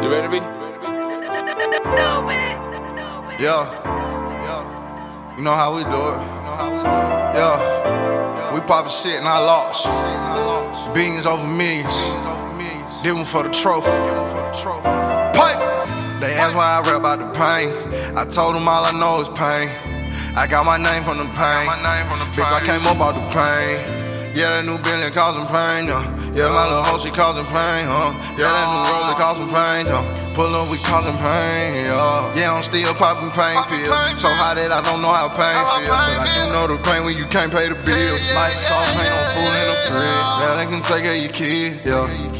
You ready to be? Yeah. You know how we do it. Yeah. We poppin' shit and I lost. Beans over millions. Did one for the trophy. Pipe! They asked why I rap about the pain. I told them all I know is pain. I got my name from the pain. Bitch, I came up out the pain. Yeah, that new Bentley causing pain, yeah, my little hoe, she causing pain, yeah, that new Roller causing pain, pull up, we causing pain, yeah, I'm still popping pain pills, so hot that I don't know how pain feels, but I do know the pain when you can't pay the bills, lights off, ain't no food in the fridge, yeah, they can take care of your kid, yeah.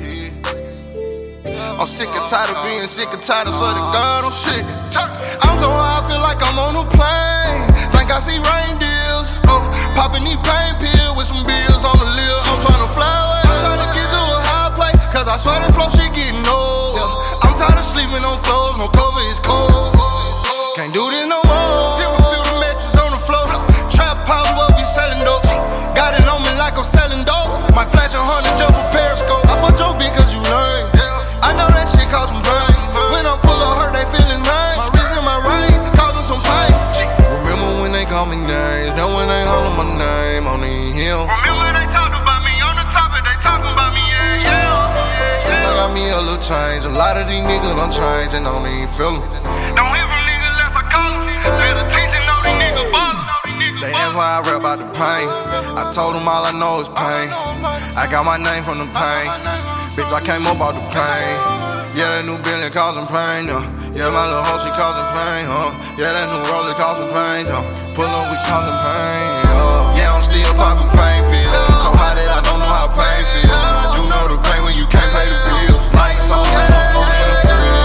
I'm sick and tired of being sick and tired, I swear to God, I'm sick. I'm so high, I feel like I'm on a plane, like I see reindeers, popping these pain pills with some bills on the lid. I'm tryna fly away, I'm tryna get to a high place, cause I swear that flow shit getting old. I'm tired of sleeping on floors, no cover, it's cold. Can't do this no more. Till we feel the mattress on the floor. Trap house where we selling dope. Got it on me like I'm selling dope. My flash 100 jump for Periscope. I fucked your bitch cause you lame. I know that shit cause some pain. When I pull up, hurt they feeling nice. My wrist and my ring causing some pain. Remember when they call me names? Now when they holler my name on the hill. Remember they talk about me on the topic, they talking about me, yeah. Since I got me a little change, a lot of these niggas done change and don't even feel them. Don't hear from niggas unless I call them. Better teaching know these niggas ballin'. They asked why I rap about the pain. I told them all I know is pain. I got my name from the pain. Bitch, I came up out the pain. Yeah, that new Bentley causing pain, yeah, my little hoe, she causing pain, yeah, that new Roller causing pain, pull up, we causing pain, yeah, I'm still popping pain pills, so hot that I don't know how pain feels, but I do know the pain when you can't pay the bills, lights on, ain't no food in the fridge,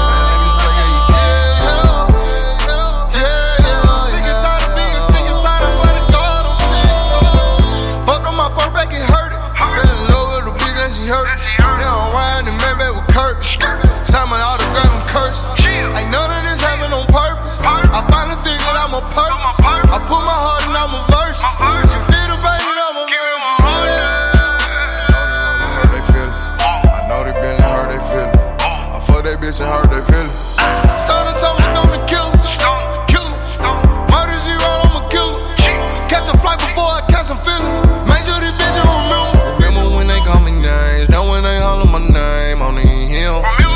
I'm sick and tired of being sick and tired, I swear to God I'm sick, fucked on my first back, it hurt it, fell in love with a bitch and she hurt it, now I'm riding and Maybach with Kurt. Simon autograph and curse. Ain't none of this happen on purpose. I finally figured I'm a purpose. I put my heart and I'm a verse. You feel the pain and I'm a verse. They feel it. I know they been hurt, they feel it. I fuck that bitch and hurt, they feel it. Stunner told me don't kill him. Kill him. Murder zero, I'ma kill him. Catch a flight before I catch some feelings. Make sure these bitches remember. Remember when they call me names. Now when they holler my name on the hill.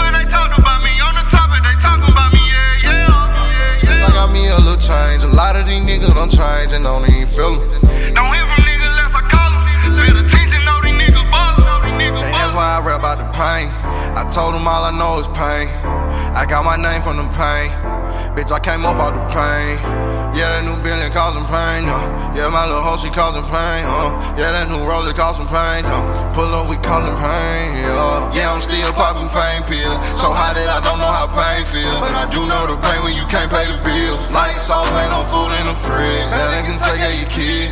Change. A lot of these niggas done change and don't even feel them. Don't hear from niggas unless I call them. Pay attention, know these niggas ballin'. They asked why I rap about the pain. I told them all I know is pain. I got my name from the pain. Bitch, I came up out the pain. Yeah, that new Bentley causing pain, yeah, my little hoe, she causing pain, yeah, that new Roller causing pain, pull up, we causing pain, yeah, I'm still popping pain pills, so hot that I don't know how pain feels, but I do know the pain when you can't pay the bills, lights off, ain't no food in the fridge, man, they can take care of your kid,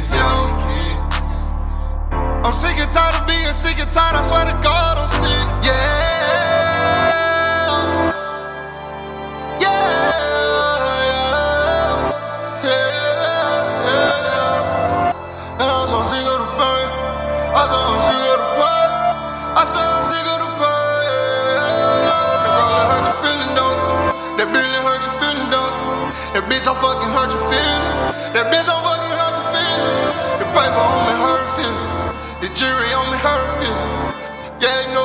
yeah. I'm sick and tired of being sick and tired, I swear to God I'm sick, yeah. I said I'm sick of the pain. That really hurt your feeling, don't it? That really hurt your feeling, don't it? That bitch I'm fucking hurt your feelings. That bitch I'm fucking hurt your feelings. The paper on me hurt feeling. The jury on me hurt feeling. Yeah, you know